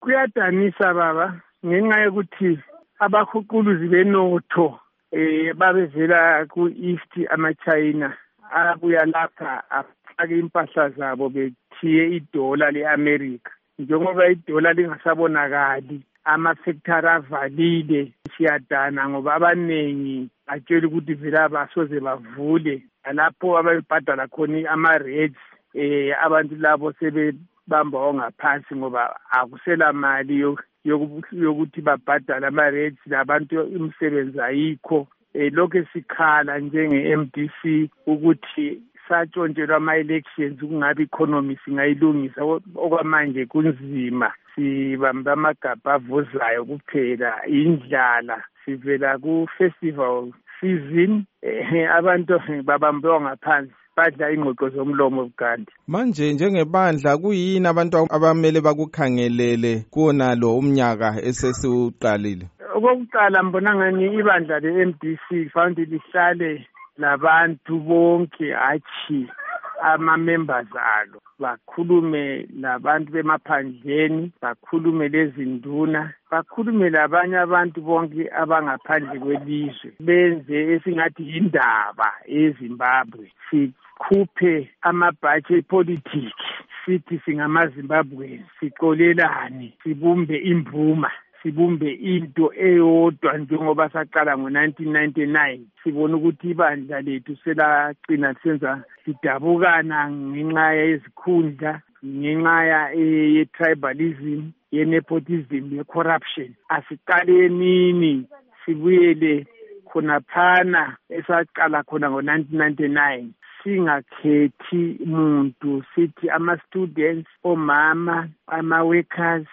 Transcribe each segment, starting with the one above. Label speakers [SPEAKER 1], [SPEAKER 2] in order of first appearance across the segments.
[SPEAKER 1] Kuyadanisa baba ngenxa yokuthi abahuquluzi benotho babevela ku-East ama-China abuya lapha afake impahla zabo bethiye idola le-America. Njengoba idola lingasabonakali, ama-factory avalile, siyadana ngoba abanengi batshela ukuthi vela basoze bavule. Lapho ababebhadala khona ama-rates, abantu labo sebebamba ongaphansi ngoba akusela mali yokuthi babhadale ama-rates, labantu imisebenzi ayikho. Lokho sikhala njenge-MDC ukuthi satshontshelwa ama-elections kungabe economy singayilungisa, okwamanje kunzima. Sibamba amagabha avuzayo kuphela, indlala. Sivela ku-festival season, abantu babambe ngaphansi, badla ingqoqo zomlomo bugandi.
[SPEAKER 2] Manje njengebandla kuyini abantu abamele bakukhangelele kuona lo umnyaka esesiuqalile?
[SPEAKER 1] Okokuqala mbona ngani ibandla le-MDC kufanele lihlale labantu bonke, hayi ama-members alo, bakhulume labantu bemaphandleni, bakhulume lezinduna, bakhulume labanye abantu bonke abangaphandle kwelizwe, benze esingathi indaba eZimbabwe. Sikhuphe amabhaji epolitiki, sithi singamaZimbabwe, siqolelane, sibumbe imbuma, sibumbe into eyodwa njengoba saqala ngo-1999. Sibona ukuthi ibandla lethu selagcina senza sidabukana ngenxa yezikhundla, ngenxa ye-tribalism, ye-nepotism, ye-corruption. Asiqale nini sibuyele khonaphana esaqala khona ngo-1999. Singakhethi muntu, sithi ama-students, omama, ama-workers,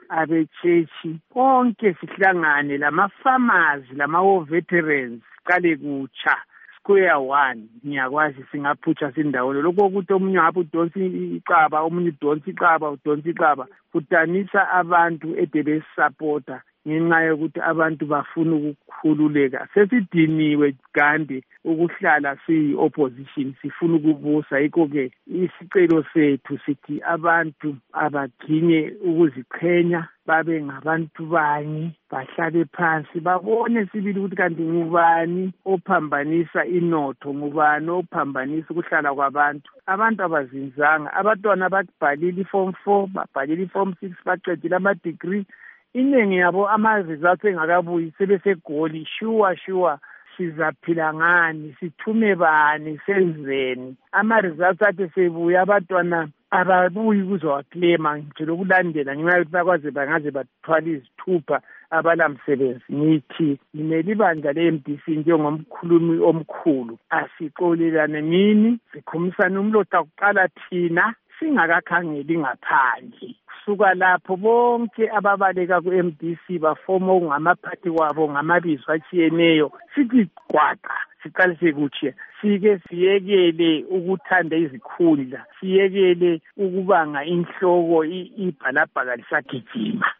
[SPEAKER 1] abechechi, konke sihlangane, lama-farmers, lama-war veterans, siqale kutsha, square one. Ngiyakwazi singaphutsha sindawolo. Lokho ukuthi omunye ngapha udonsa icaba, omunye udonsa icaba, kudanisa abantu ebesisapota ngenxa yokuthi abantu bafuna ukukhululeka. Sesidiniwe Gandhi ukuhlala siyi-opposition, sifuna ukubusa. Yikho-ke isicelo sethu sithi abantu abaginye ukuziqhenya, babe ngabantu banye, bahlale phansi, babone sibili ukuthi kanti ngubani ophambanisa inotho, ngubani ophambanisa ukuhlala kwabantu. Abantu abazinzanga, abantwana babhalile i-form 4, babhalile i-form 6, baqedile ama-degree. Iningi yabo ama-results engakabuyi sebesegoli. Sure sizaphila ngani, sithume bani, senzeni? Ama-results athi sebuya, abantwana ababuyi kuzowaklema nje lokulandela ngenxa yokuthi bakwaze bangaze bathwala izithupha abalamsebenzi. Ngithi ngimele ibandla le-MDC njengomkhulumi omkhulu, asixolelane nini, sikhumisane umlotha kuqala thina singakakhangeli ngaphandle. Kusuka lapho bonke ababaleka ku-MDC bafoma okungamaphathi wabo ngamabizo atshiyeneyo, sithi gwaqa, siqalise kutshe, sike siyekele ukuthanda izikhundla, siyekele ukubanga inhloko ibhalabhaka lisagijima.